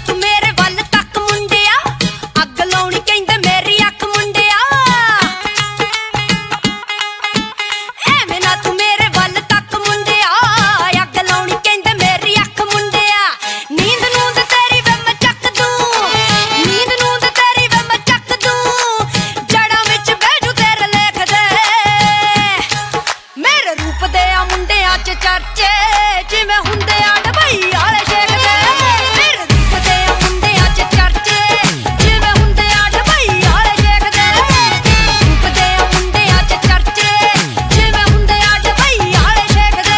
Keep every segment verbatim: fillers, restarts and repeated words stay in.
तू मेरे वल तक मुंडिया अग लाउणी कहंदे मेरी अख मुंडिया एवें ना तू मेरे वल तक मुंडिया अग लाउणी कहंदे मेरी अख मुंडिया नींद नूंद तेरी वे मैं चक दूं नींद नूंद तेरी वे मैं चक दूं जड़ां विच बैठू तेरे लेख दे मेरे रूप दे आ मुंडियां च चर्चे जिवें हुंदे आ डबई वाले शेख दे मेरे रूप दे आ मुंडियां च चर्चे जिवें हुंदे आ डबई वाले शेख दे रूप दे आ मुंडियां च चर्चे जिवें हुंदे आ डबई वाले शेख दे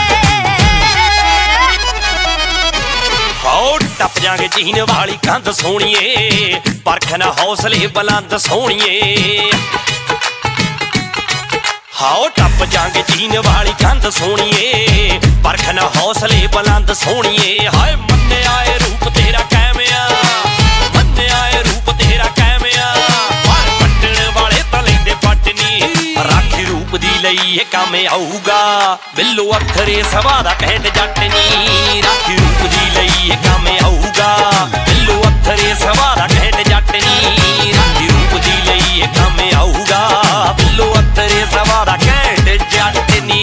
हाओ टप जांगे जीन वाली कंध सोहणीए परख ना हौसले बुलंद सोहणीए हाओ टप जांगे जीन वाली कंध सोहणीए परख ना हौसले बुलंद सोहणीए हाय मन्ने आए रूप तेरा कैमिया मन्ने आए रूप तेरा कैमिया पर पट्टण वाले तां लैंदे पटनी राखी रूप दी लई ए काम आऊगा बिल्लो अखरे सवा दा कहत जट नी राखी रूप दी लई ए काम आऊगा बिल्लो अखरे सवा दा कहत जट नी राखी रूप दी लई ए काम आऊगा बिल्लो अखरे सवा दा कहत जट नी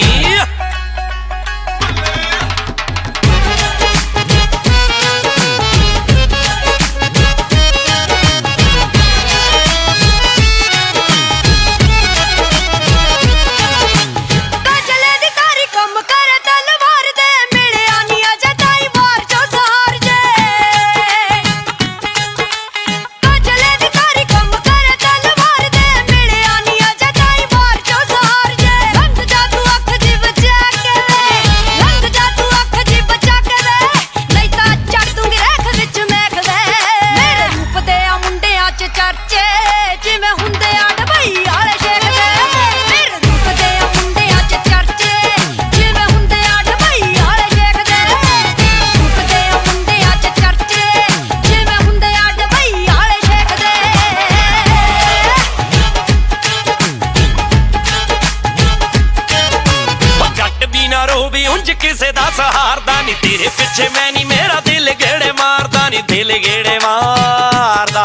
किसे दा सहारदा नी तेरे पिछे मैं नी मेरा दिल गेड़े मारदा नी दिल गेड़े मारदा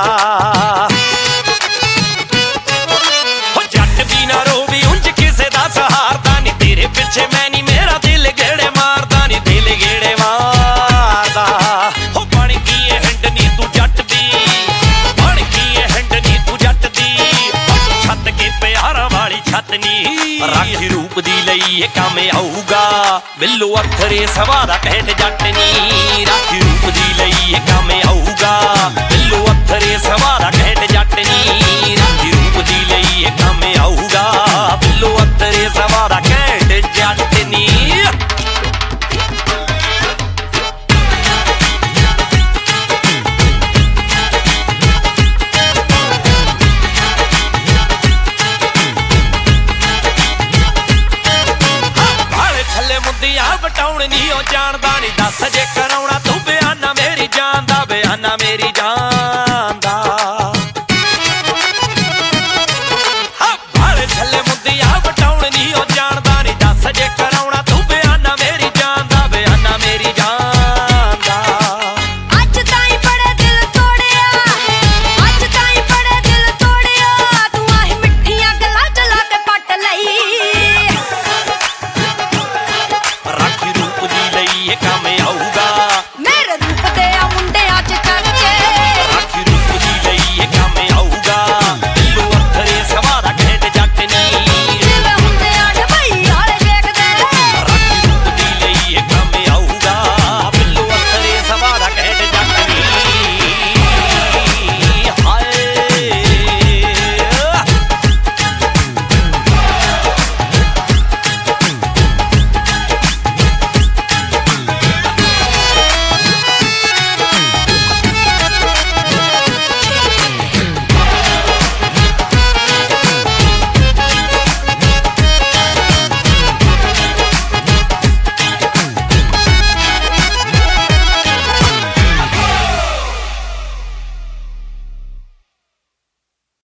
हो जट भी ना रोवी उंज किसे दा सहारदा नी तेरे पिछे मैं नी मेरा दिल गेड़े मारदा नी दिल गेड़े मारदा हो बन गई ए हंडनी तू जट दी बन गई ए हंडनी तू जट दी छत के प्यारा वाली छत नी राखी रूप दी लई ए काम आऊगा बिल्लो अखरे सवा दा कहत जट नी राखी रूप दी लई ए काम आऊगा बिल्लो अखरे सवा दा कहत जट नी राखी रूप दी लई ए काम आऊगा बिल्लो अखरे सवा दा कहत जट नी बटाउण नी ओ जानदा नी दस जे कराउणा तू बयाना मेरी जान दा बयाना मेरी जान दा हां भाले छल्ले मुंदिया बटाउण नी ओ जानदा नी दस जे कराउणा तू बयाना मेरी जान दा बयाना मेरी जान दा अज ताई बड़े दिल तोड़िया अज ताई बड़े दिल तोड़िया तू आही मिठियां गल्लां चला के पट लई राखी रूप दी लई ए काम आऊगा